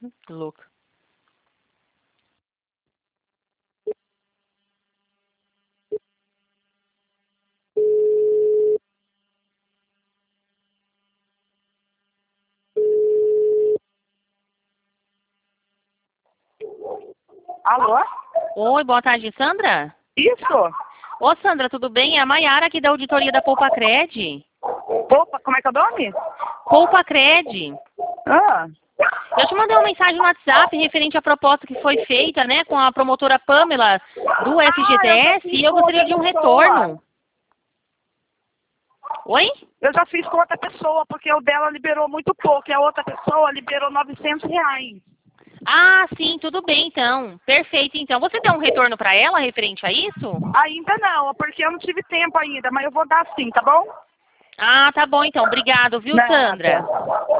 Louca. Alô? Oi, boa tarde, Sandra? Isso? Ô, Sandra, tudo bem? É a Maiara aqui da auditoria da Poupa-Cred. Opa, como é que é o nome? Poupa-Cred. Ah, Eu te mandei uma mensagem no WhatsApp referente à proposta que foi feita, né, com a promotora Pamela do FGTS e eu gostaria de um retorno. Oi? eu já fiz com outra pessoa, porque o dela liberou muito pouco e a outra pessoa liberou R$ 900. Ah, sim, tudo bem então. Perfeito, então. Você deu um retorno para ela referente a isso? Ainda não, porque eu não tive tempo ainda, mas eu vou dar sim, tá bom? Ah, tá bom então. Obrigado, viu, Sandra? Nada.